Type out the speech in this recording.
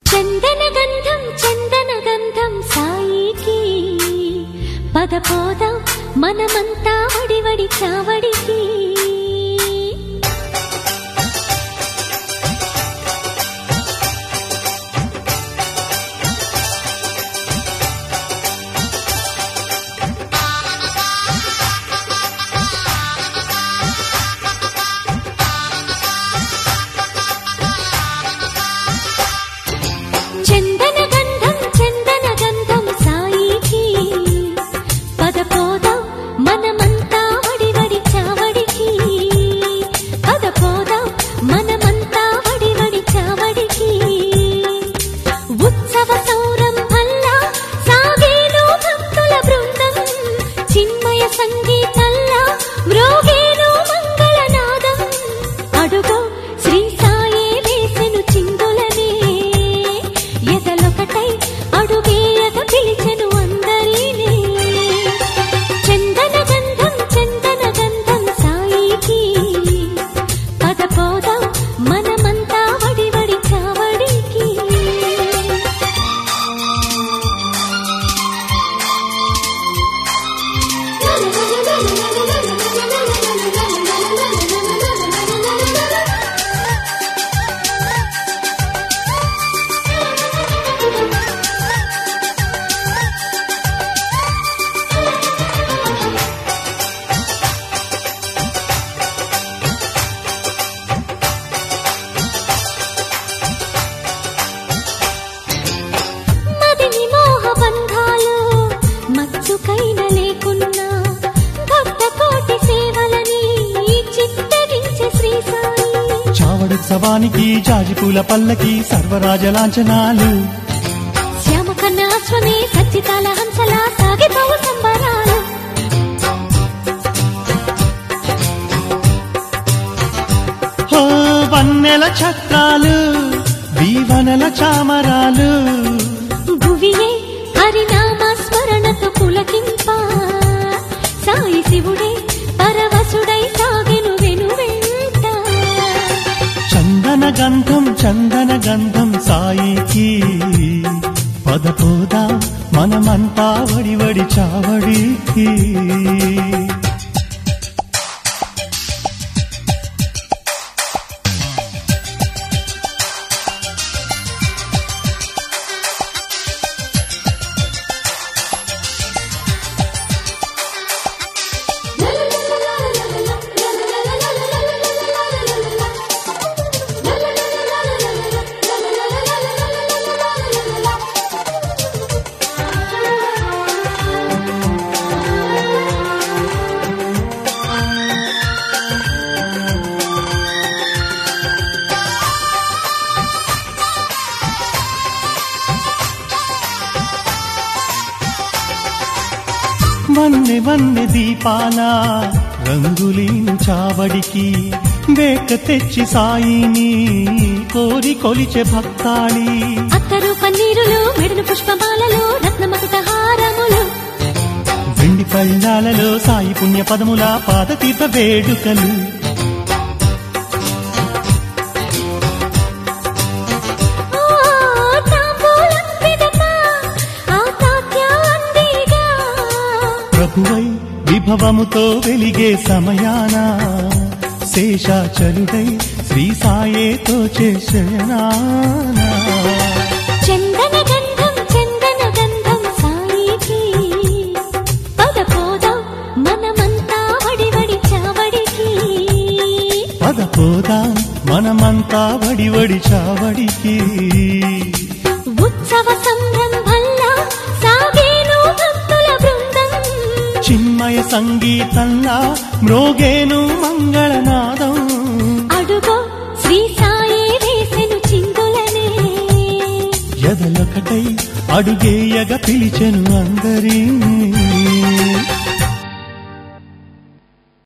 చందన గంధం సాయికి పద పోదాం మనమంతా వడివడి చావడికి ఉత్సవానికి జాజిపూల పల్లకి సర్వరాజలాంఛనాలు శ్యామకర్ణాశ్వమే సచ్చితాల హంసలా సాగిపోవు సంబరాలు వన్నెల చక్రాలు దీవనల చామరాలు భువియే హరినామ స్మరణతో పులకింప సాయి శివుడే పరవశుడై సాగెను వెనువెంట చందన గంధం సాయికి పద పోదాం మనమంతా వడివడి చావడికి వన్నె దీపాల రంగులీను చావడికి వేక తెచ్చి సాయిని కోరి కొలిచే భక్తాళి అత్తరు పన్నీరులు మెడను పుష్పమాలలో రత్నమకుట హారములు వెండి పళ్ళాలలో సాయి పుణ్య పదముల పాదతీర్థ వేడుకలు ప్రభువై విభవముతో వెలిగే సమయాన శేషాచలుడై శ్రీ సాయేతో చేశయనానా చందన గంధం సాయికి పద పోదాం మనమంతా వడివడి చావడికి పద పోదాం మనమంతా వడివడి చావడికి ఉత్సవ సంరంభంలా సాగేను భక్తుల బృందం చిన్మయ సంగీతంలా మ్రోగేను మంగళనాదం అడుగో శ్రీ సాయి వేసెను చిందులనే ఎదలొకటై అడుగేయగ పిలిచెను అందరినీ